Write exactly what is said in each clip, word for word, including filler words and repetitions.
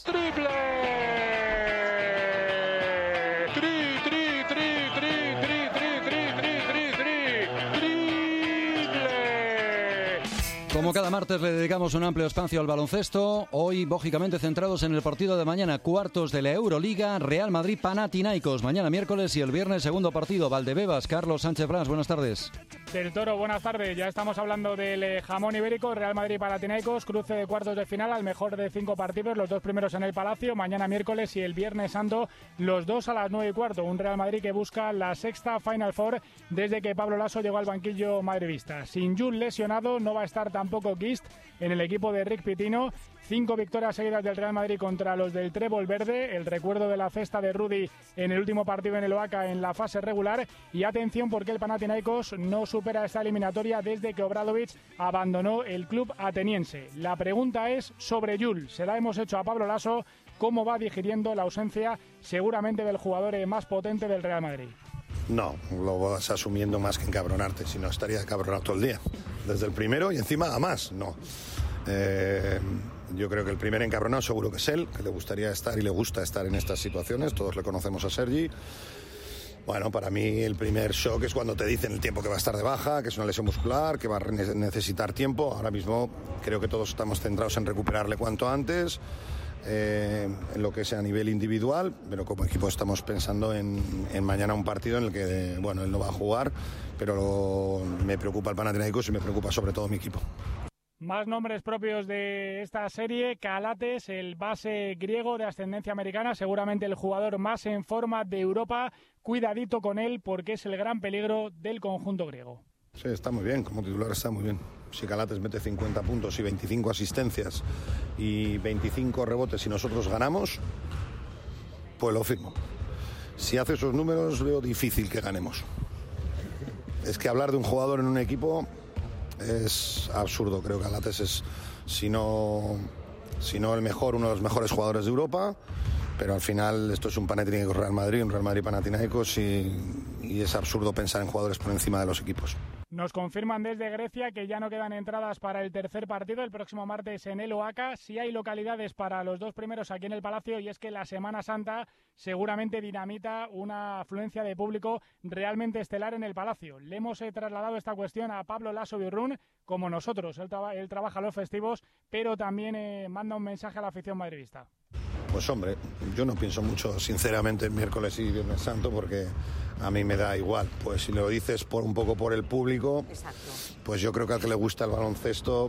Triple. Tri, tri, tri, tri, tri, tri, tri, tri, tri, tri, triple. Como cada martes le dedicamos un amplio espacio al baloncesto, hoy lógicamente centrados en el partido de mañana, cuartos de la Euroliga, Real Madrid-Panathinaikos, mañana miércoles, y el viernes segundo partido, Valdebebas. Carlos Sánchez Blas, buenas tardes. Del Toro, buenas tardes. Ya estamos hablando del jamón ibérico, Real Madrid-Panathinaikos, cruce de cuartos de final al mejor de cinco partidos, los dos primeros en el Palacio, mañana miércoles y el viernes santo, los dos a las nueve y cuarto. Un Real Madrid que busca la sexta Final Four desde que Pablo Laso llegó al banquillo madridista. Sin Jul lesionado, no va a estar tampoco Gist en el equipo de Rick Pitino. Cinco victorias seguidas del Real Madrid contra los del Trébol Verde, el recuerdo de la cesta de Rudy en el último partido en el Oaca en la fase regular. Y atención, porque el Panathinaikos no supera esta eliminatoria desde que Obradovic abandonó el club ateniense. La pregunta es sobre Jul, se la hemos hecho a Pablo Laso, cómo va digiriendo la ausencia seguramente del jugador más potente del Real Madrid. No, lo vas asumiendo más que encabronarte, si no estaría cabronado todo el día, desde el primero y encima a más, no. Eh, yo creo que el primer encabronado seguro que es él, que le gustaría estar y le gusta estar en estas situaciones, todos le conocemos a Sergi. Bueno, para mí el primer shock es cuando te dicen el tiempo que va a estar de baja, que es una lesión muscular, que va a necesitar tiempo. Ahora mismo creo que todos estamos centrados en recuperarle cuanto antes, eh, en lo que sea a nivel individual, pero como equipo estamos pensando en, en mañana un partido en el que, bueno, él no va a jugar, pero me preocupa el Panathinaikos y me preocupa sobre todo mi equipo. Más nombres propios de esta serie: Calates, el base griego de ascendencia americana, seguramente el jugador más en forma de Europa. Cuidadito con él porque es el gran peligro del conjunto griego. Sí, está muy bien, como titular está muy bien. Si Calates mete cincuenta puntos y veinticinco asistencias y veinticinco rebotes y nosotros ganamos, pues lo firmo. Si hace esos números veo difícil que ganemos. Es que hablar de un jugador en un equipo es absurdo. Creo que Calates es, si no, si no el mejor, uno de los mejores jugadores de Europa, pero al final esto es un Panathinaikos Real Madrid, un Real Madrid Panathinaikos, y, y es absurdo pensar en jugadores por encima de los equipos. Nos confirman desde Grecia que ya no quedan entradas para el tercer partido el próximo martes en el Oaca. Sí hay localidades para los dos primeros aquí en el Palacio, y es que la Semana Santa seguramente dinamita una afluencia de público realmente estelar en el Palacio. Le hemos eh, trasladado esta cuestión a Pablo Laso Birrún, como nosotros. Él, traba, él trabaja los festivos, pero también eh, manda un mensaje a la afición madridista. Pues hombre, yo no pienso mucho sinceramente en miércoles y viernes santo, porque a mí me da igual. Pues si lo dices por un poco por el público, exacto, pues yo creo que al que le gusta el baloncesto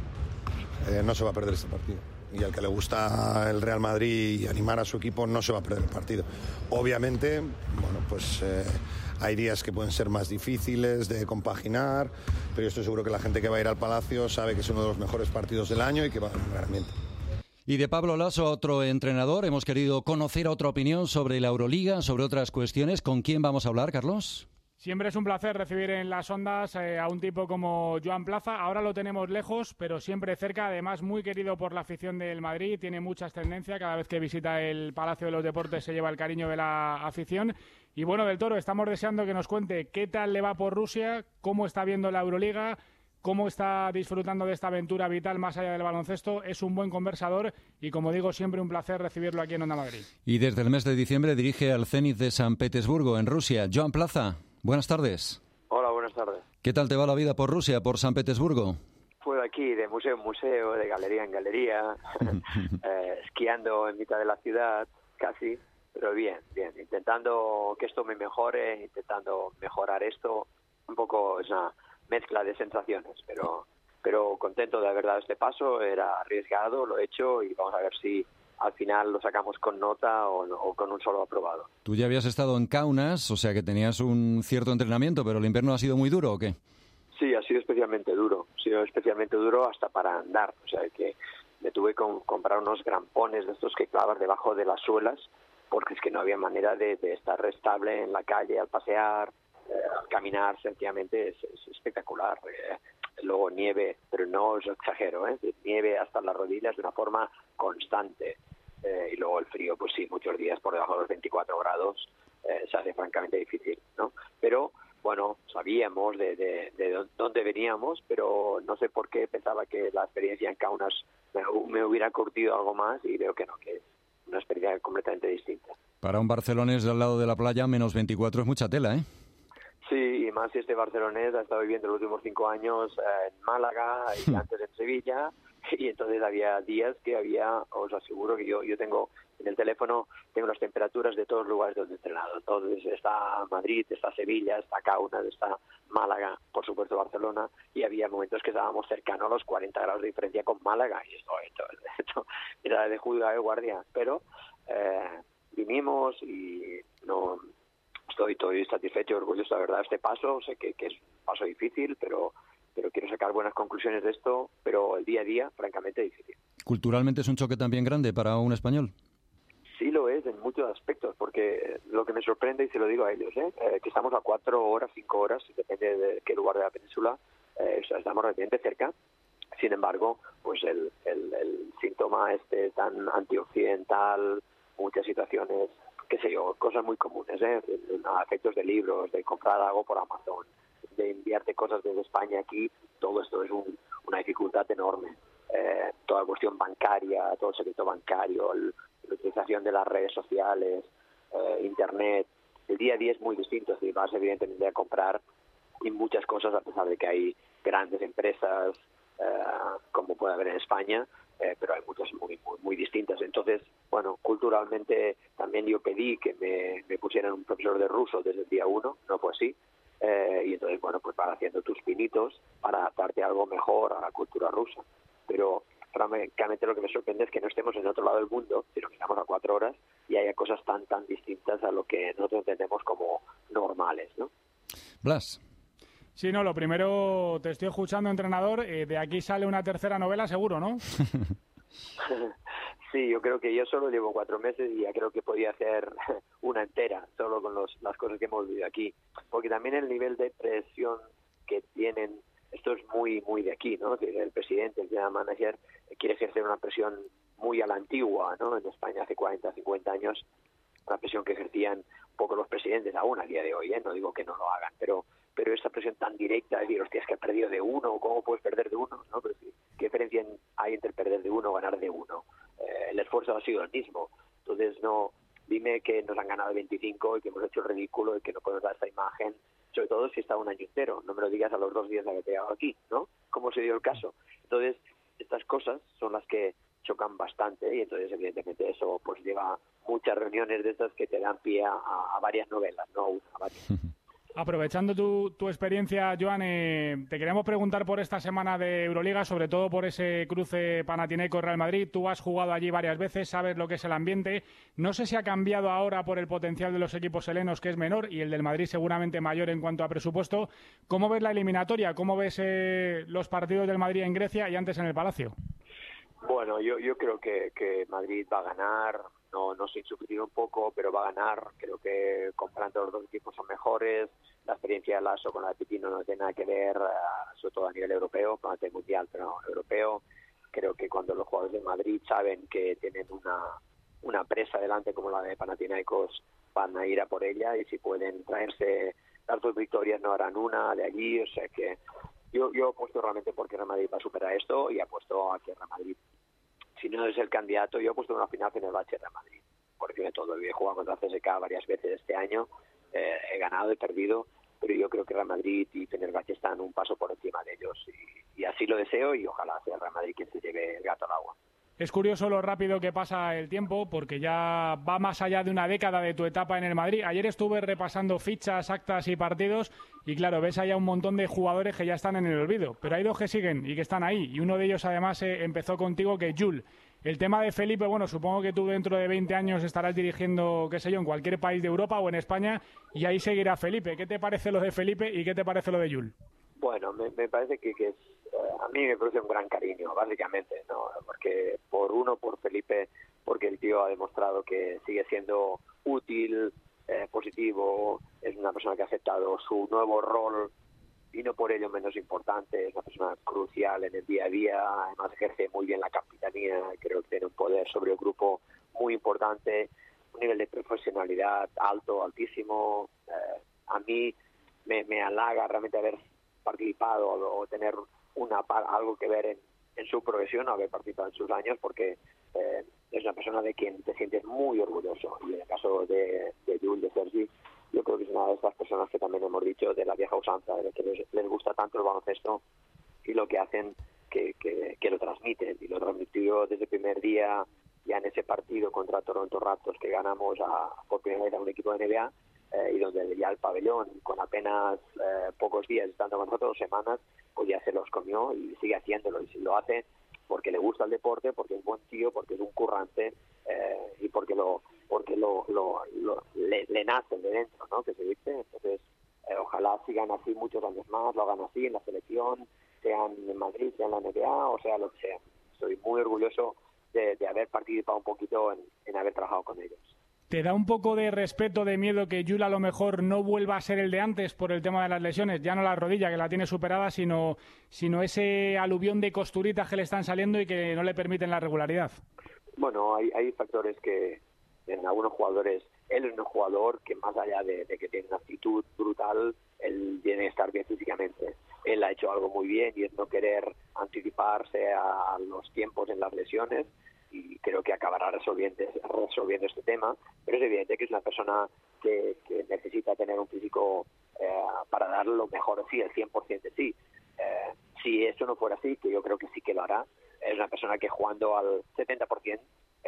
eh, no se va a perder este partido. Y al que le gusta el Real Madrid y animar a su equipo no se va a perder el partido. Obviamente, bueno, pues eh, hay días que pueden ser más difíciles de compaginar, pero yo estoy seguro que la gente que va a ir al Palacio sabe que es uno de los mejores partidos del año y que va a haber un gran ambiente. Y de Pablo Laso, otro entrenador, hemos querido conocer otra opinión sobre la Euroliga, sobre otras cuestiones. ¿Con quién vamos a hablar, Carlos? Siempre es un placer recibir en las ondas eh, a un tipo como Joan Plaza. Ahora lo tenemos lejos, pero siempre cerca. Además, muy querido por la afición del Madrid. Tiene mucha ascendencia. Cada vez que visita el Palacio de los Deportes se lleva el cariño de la afición. Y bueno, Del Toro, estamos deseando que nos cuente qué tal le va por Rusia, cómo está viendo la Euroliga, cómo está disfrutando de esta aventura vital más allá del baloncesto. Es un buen conversador y, como digo, siempre un placer recibirlo aquí en Onda Madrid. Y desde el mes de diciembre dirige al Zenit de San Petersburgo, en Rusia. Joan Plaza, buenas tardes. Hola, buenas tardes. ¿Qué tal te va la vida por Rusia, por San Petersburgo? Pues aquí, de museo en museo, de galería en galería, eh, esquiando en mitad de la ciudad, casi, pero bien, bien, intentando que esto me mejore, intentando mejorar esto. Un poco es una mezcla de sensaciones, pero pero contento de haber dado este paso. Era arriesgado, lo he hecho y vamos a ver si al final lo sacamos con nota o, no, o con un solo aprobado. Tú ya habías estado en Kaunas, o sea que tenías un cierto entrenamiento, pero el invierno ha sido muy duro, ¿o qué? Sí, ha sido especialmente duro, ha sido especialmente duro hasta para andar, o sea que me tuve que comprar unos grampones de estos que clavas debajo de las suelas, porque es que no había manera de, de estar estable en la calle al pasear. Eh, caminar sencillamente es, es espectacular. Eh, luego nieve, pero no os exagero, ¿eh? Nieve hasta las rodillas de una forma constante. Eh, y luego el frío, pues sí, muchos días por debajo de los veinticuatro grados eh, se hace francamente difícil, ¿no? Pero bueno, sabíamos de, de, de dónde veníamos, pero no sé por qué pensaba que la experiencia en Kaunas me, me hubiera curtido algo más, y veo que no, que es una experiencia completamente distinta. Para un barcelonés de al lado de la playa, menos veinticuatro es mucha tela, ¿eh? Sí, y más si este barcelonés ha estado viviendo los últimos cinco años eh, en Málaga y antes en Sevilla, y entonces había días que había, os aseguro que yo yo tengo en el teléfono, tengo las temperaturas de todos los lugares donde he entrenado. Entonces está Madrid, está Sevilla, está Kaunas, está Málaga, por supuesto Barcelona, y había momentos que estábamos cercanos a los cuarenta grados de diferencia con Málaga, y esto, esto, esto era de juzgado de guardia, pero eh, vinimos y no... Estoy, estoy satisfecho y orgulloso, la verdad, de este paso. Sé que, que es un paso difícil, pero, pero quiero sacar buenas conclusiones de esto, pero el día a día, francamente, difícil. ¿Culturalmente es un choque también grande para un español? Sí lo es, en muchos aspectos, porque lo que me sorprende, y se lo digo a ellos, ¿eh? Eh, que estamos a cuatro horas, cinco horas, depende de qué lugar de la península, eh, estamos relativamente cerca. Sin embargo, pues el, el, el síntoma este tan antioccidental, muchas situaciones, qué sé yo, cosas muy comunes, ¿eh? A efectos de libros, de comprar algo por Amazon, de enviarte cosas desde España aquí, todo esto es un, una dificultad enorme. Eh, toda la cuestión bancaria, todo el secreto bancario, el, la utilización de las redes sociales, eh, Internet, el día a día es muy distinto, si vas evidentemente a comprar y muchas cosas, a pesar de que hay grandes empresas, eh, como puede haber en España, Eh, pero hay muchas muy, muy muy distintas. Entonces, bueno, culturalmente también yo pedí que me, me pusieran un profesor de ruso desde el día uno, no fue así, eh, y entonces, bueno, pues vas haciendo tus pinitos para adaptarte algo mejor a la cultura rusa. Pero francamente lo que me sorprende es que no estemos en otro lado del mundo, sino que estamos a cuatro horas y haya cosas tan, tan distintas a lo que nosotros entendemos como normales, ¿no? Blas. Sí, no, lo primero, te estoy escuchando, entrenador, eh, de aquí sale una tercera novela seguro, ¿no? Sí, yo creo que yo solo llevo cuatro meses y ya creo que podía hacer una entera, solo con los, las cosas que hemos vivido aquí. Porque también el nivel de presión que tienen, esto es muy muy de aquí, ¿no? El presidente, el general manager, quiere ejercer una presión muy a la antigua, ¿no? En España hace cuarenta, cincuenta años, una presión que ejercían un poco los presidentes aún a día de hoy, ¿eh? No digo que no lo hagan, pero pero esta presión tan directa de decir, hostia, es que has perdido de uno, ¿cómo puedes perder de uno? ¿No? Pero sí, ¿qué diferencia hay entre perder de uno o ganar de uno? Eh, el esfuerzo ha sido el mismo. Entonces, no, dime que nos han ganado veinticinco y que hemos hecho el ridículo y que no podemos dar esta imagen, sobre todo si está un año entero. No me lo digas a los dos días de haber llegado aquí, ¿no? ¿Cómo se dio el caso? Entonces, estas cosas son las que chocan bastante y entonces, evidentemente, eso pues lleva muchas reuniones de estas que te dan pie a, a varias novelas, no una, a varias. Aprovechando tu, tu experiencia, Joan, eh, te queríamos preguntar por esta semana de Euroliga, sobre todo por ese cruce Panathinaikos-Real Madrid. Tú has jugado allí varias veces, sabes lo que es el ambiente. No sé si ha cambiado ahora por el potencial de los equipos helenos, que es menor, y el del Madrid seguramente mayor en cuanto a presupuesto. ¿Cómo ves la eliminatoria? ¿Cómo ves eh, los partidos del Madrid en Grecia y antes en el Palacio? Bueno, yo, yo creo que, que Madrid va a ganar. No, no sé, sufrir un poco, pero va a ganar. Creo que comprando los dos equipos son mejores. La experiencia de Lasso con la de Pitino no tiene nada que ver, uh, sobre todo a nivel europeo, no a nivel mundial, pero europeo. Creo que cuando los jugadores de Madrid saben que tienen una, una presa delante como la de Panathinaikos, van a ir a por ella, y si pueden traerse las dos victorias no harán una de allí. O sea que yo, yo apuesto realmente porque Real Madrid va a superar esto, y apuesto a que Real Madrid, si no es el candidato, yo he puesto una final en el Bache Real Madrid, por encima de todo. He jugado contra C S K varias veces este año, eh, he ganado, he perdido, pero yo creo que Real Madrid y Fenerbahce están un paso por encima de ellos, y, y así lo deseo, y ojalá sea Real Madrid quien se lleve el gato al agua. Es curioso lo rápido que pasa el tiempo, porque ya va más allá de una década de tu etapa en el Madrid. Ayer estuve repasando fichas, actas y partidos, y claro, ves allá un montón de jugadores que ya están en el olvido, pero hay dos que siguen y que están ahí, y uno de ellos además eh, empezó contigo, que es Jules. El tema de Felipe, bueno, supongo que tú dentro de veinte años estarás dirigiendo, qué sé yo, en cualquier país de Europa o en España, y ahí seguirá Felipe. ¿Qué te parece lo de Felipe y qué te parece lo de Jules? Bueno, me, me parece que, que es, eh, a mí me produce un gran cariño, básicamente, ¿no? Porque por uno, por Felipe, porque el tío ha demostrado que sigue siendo útil, eh, positivo, es una persona que ha aceptado su nuevo rol, y no por ello menos importante, es una persona crucial en el día a día, además ejerce muy bien la capitanía, creo que tiene un poder sobre el grupo muy importante, un nivel de profesionalidad alto, altísimo. Eh, a mí me, me halaga realmente haber participado o, o tener una algo que ver en, en su progresión, o haber participado en sus años, porque eh, es una persona de quien te sientes muy orgulloso. Y en el caso de, de Jules, de Sergi, yo creo que es una de esas personas que también hemos dicho de la vieja usanza, de que les, les gusta tanto el baloncesto y lo que hacen que, que, que lo transmiten. Y lo transmitió desde el primer día, ya en ese partido contra Toronto Raptors, que ganamos a, por primera vez a un equipo de N B A, eh, y donde ya el pabellón, con apenas eh, pocos días estando con nosotros, semanas, pues ya se los comió y sigue haciéndolo. Y si lo hace porque le gusta el deporte, porque es buen tío, porque es un currante, eh, y porque lo porque lo, lo, lo le, le nace de dentro, ¿no?, que se dice. Entonces, eh, ojalá sigan así muchos años más, lo hagan así en la selección, sean en Madrid, sean en la N B A, o sea lo que sea. Estoy muy orgulloso de, de haber participado un poquito en, en haber trabajado con ellos. ¿Te da un poco de respeto, de miedo que Jules a lo mejor no vuelva a ser el de antes por el tema de las lesiones? Ya no la rodilla, que la tiene superada, sino, sino ese aluvión de costuritas que le están saliendo y que no le permiten la regularidad. Bueno, hay, hay factores que en algunos jugadores, él es un jugador que más allá de, de que tiene una actitud brutal, él tiene que estar bien físicamente. Él ha hecho algo muy bien y es no querer anticiparse a los tiempos en las lesiones, y creo que acabará resolviendo, resolviendo este tema, pero es evidente que es una persona que, que necesita tener un físico eh, para dar lo mejor de sí, el cien por ciento de sí. Eh, si eso no fuera así, que yo creo que sí que lo hará, es una persona que jugando al setenta por ciento,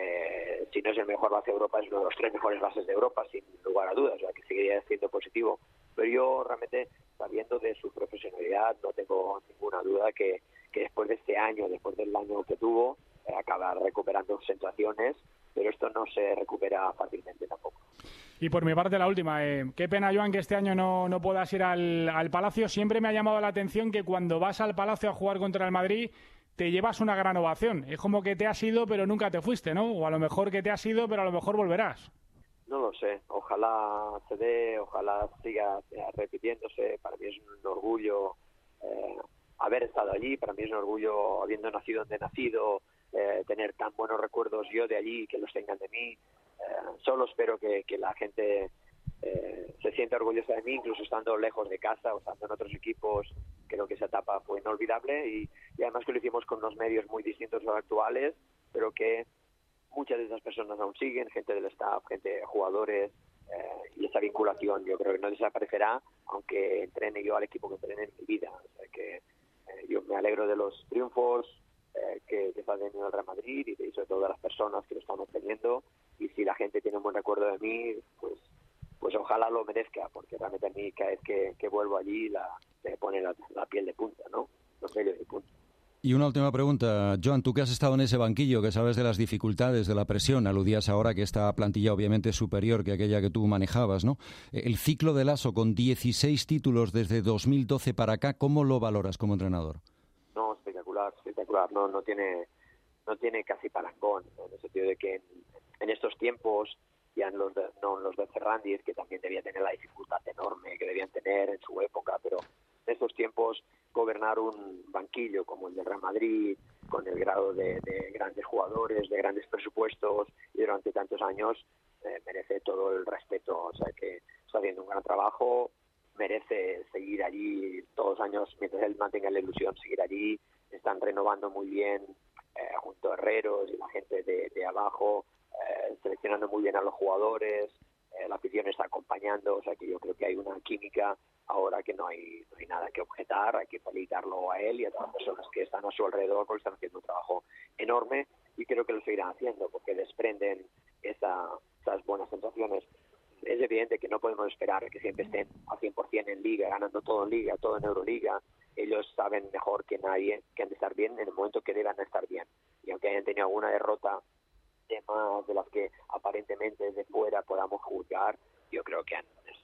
eh, si no es el mejor base de Europa, es uno de los tres mejores bases de Europa, sin lugar a dudas, o sea que seguiría siendo positivo. Pero yo realmente, sabiendo de su profesionalidad, no tengo ninguna duda que, que después de este año, después del año que tuvo, eh, acaba recuperando sensaciones, pero esto no se recupera fácilmente tampoco. Y por mi parte la última, eh, qué pena, Joan, que este año no, no puedas ir al, al Palacio. Siempre me ha llamado la atención que cuando vas al Palacio a jugar contra el Madrid te llevas una gran ovación. Es como que te has ido pero nunca te fuiste, ¿no? O a lo mejor que te has ido pero a lo mejor volverás. No lo sé, ojalá se dé, ojalá siga repitiéndose. Para mí es un orgullo eh, haber estado allí, para mí es un orgullo habiendo nacido donde he nacido, eh, tener tan buenos recuerdos yo de allí, que los tengan de mí. Eh, solo espero que, que la gente eh, se sienta orgullosa de mí, incluso estando lejos de casa o estando en otros equipos. Creo que esa etapa fue inolvidable y, y además que lo hicimos con unos medios muy distintos a los actuales, pero que muchas de esas personas aún siguen, gente del staff, gente, jugadores, eh, y esa vinculación yo creo que no desaparecerá, aunque entrene yo al equipo que entrene en mi vida. O sea que eh, yo me alegro de los triunfos eh, que, que está teniendo el Real Madrid y de, sobre todo de las personas que lo están obteniendo, y si la gente tiene un buen recuerdo de mí, pues pues ojalá lo merezca, porque realmente a mí cada vez que, que vuelvo allí la, me pone la, la piel de punta, ¿no? Los pelos de punta. Y una última pregunta, Joan, tú que has estado en ese banquillo, que sabes de las dificultades, de la presión, aludías ahora que esta plantilla obviamente es superior que aquella que tú manejabas, ¿no? El ciclo de Lasso con dieciséis títulos desde dos mil doce para acá, ¿cómo lo valoras como entrenador? No, espectacular, espectacular, no, no tiene no tiene casi parangón, ¿no? En el sentido de que en, en estos tiempos, ya en los de, no en los de Ferrandis, que también debía tener la dificultad enorme que debían tener en su época, pero en estos tiempos gobernar un banquillo como el del Real Madrid, con el grado de, de grandes jugadores, de grandes presupuestos y durante tantos años, eh, merece todo el respeto. O sea que está haciendo un gran trabajo, merece seguir allí todos los años, mientras él mantenga la ilusión, seguir allí. Están renovando muy bien eh, junto a Herreros y la gente de, de abajo, eh, seleccionando muy bien a los jugadores, eh, la afición está acompañando, o sea que yo creo que hay una química ahora que no hay, no hay nada que objetar, hay que felicitarlo a él y a todas las personas que están a su alrededor, porque están haciendo un trabajo enorme y creo que lo seguirán haciendo porque desprenden esa, esas buenas sensaciones. Es evidente que no podemos esperar que siempre estén al cien por ciento en Liga, ganando todo en Liga, todo en Euroliga. Ellos saben mejor que nadie que han de estar bien en el momento que deban estar bien. Y aunque hayan tenido alguna derrota, temas de las que aparentemente desde fuera podamos juzgar, yo creo que han,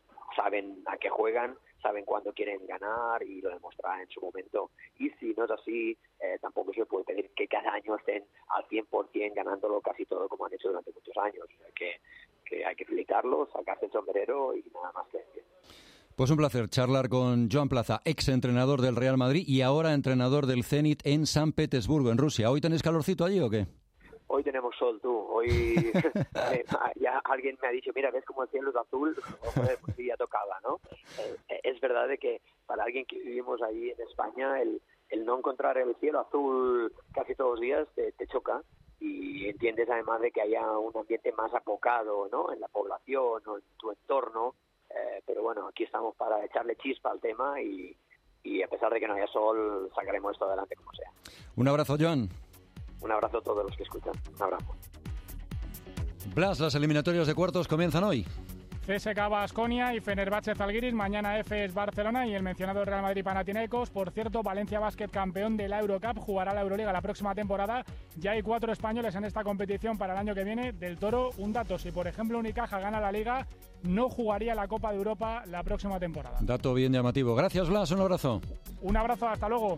saben a qué juegan, saben cuándo quieren ganar y lo demostrarán en su momento. Y si no es así, eh, tampoco se puede pedir que cada año estén al cien por ciento ganándolo casi todo como han hecho durante muchos años. O sea, que, que hay que felicitarlos, sacarse el sombrero y nada más que decir. Pues un placer charlar con Joan Plaza, ex entrenador del Real Madrid y ahora entrenador del Zenit en San Petersburgo, en Rusia. ¿Hoy tenéis calorcito allí o qué? hoy tenemos sol, tú. Hoy eh, ya alguien me ha dicho, mira, ¿ves cómo el cielo es azul? Oh, joder, pues sí, ya tocaba, ¿no? Eh, es verdad de que para alguien que vivimos ahí en España, el, el no encontrar el cielo azul casi todos los días te, te choca. Y entiendes además de que haya un ambiente más apocado, ¿no? En la población o en tu entorno. Eh, pero bueno, aquí estamos para echarle chispa al tema y, y a pesar de que no haya sol, sacaremos esto adelante como sea. Un abrazo, Joan. Un abrazo a todos los que escuchan. Un abrazo. Blas, las eliminatorias de cuartos comienzan hoy. C S K A Baskonia y Fenerbahce Zalgiris, mañana F S Barcelona y el mencionado Real Madrid Panathinaikos. Por cierto, Valencia Basket, campeón de la Eurocup, jugará la Euroliga la próxima temporada. Ya hay cuatro españoles en esta competición para el año que viene. Del Toro, un dato: si por ejemplo Unicaja gana la Liga, no jugaría la Copa de Europa la próxima temporada. Dato bien llamativo. Gracias, Blas, un abrazo. Un abrazo, hasta luego.